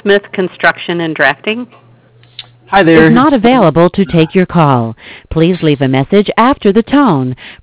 Smith Construction and Drafting. Hi there. Is not available to take your call. Please leave a message after the tone.